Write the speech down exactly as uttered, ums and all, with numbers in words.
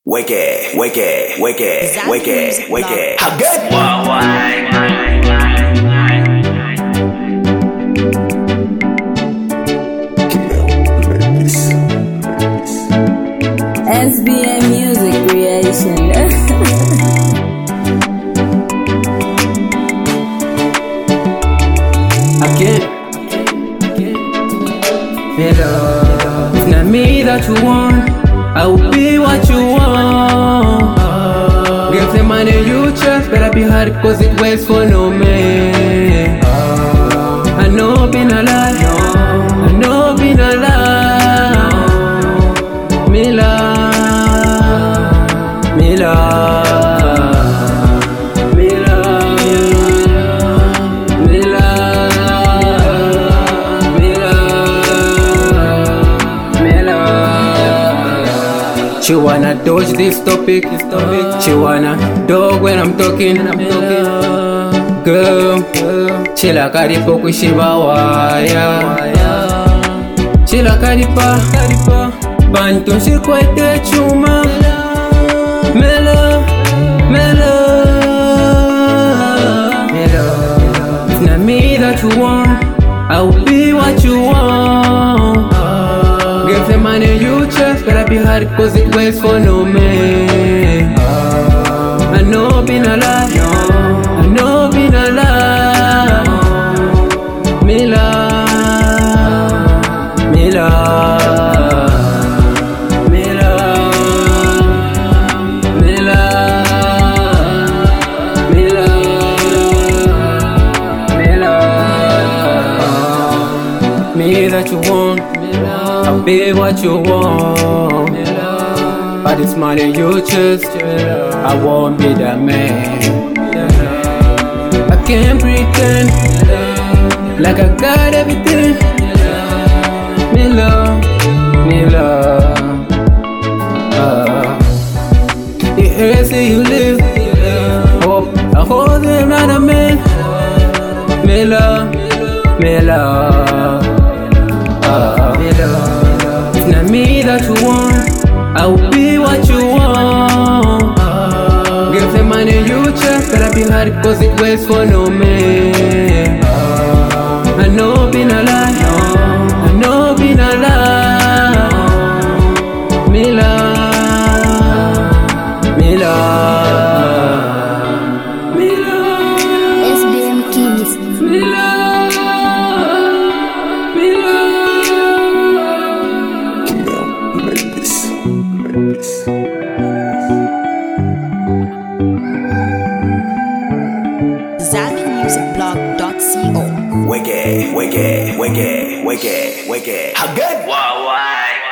Weke, weke, weke, Zach weke, Music weke. Blog. How good? Wow, S B M Music Creation. I can't. Hello. It's not me that you want. I will be what you want. Give the money you trust, better be hard cause it waits for no man. I know been a lie. I know been a lie. Me love, me love, me love, me love, me love, me love. She wanna dodge this topic, this topic. She wanna dog when I'm talking, I'm talking. Girl, chila karipo kushiba waya. Chila karipa, karipa. Bantu shirkwete chuma. Melo, melo, melo. It's not me that you want. I will be what you want. Give the money you trust, better be hard cause it waits for no man. I know been a lie. I know been a lie. Me love, me love, me love, me love, me love, me love. Me that you want, I'll be what you want. But it's money you choose, I won't be the man. I can't pretend like I got everything. Me love, me love. uh, The air say you live, hope I hold them not a man. Me love, me love, uh, me love. It's not me that you want, I will be what you want. Give the money you trust, better be hard cause it waits for no man. I know been a lie, I know been a lie. Me love, me love, me love, S B M Keys. me love, me love. Make this, make this. zach music blog dot co. Weke, weke, weke, weke, weke. How good? wow, wow.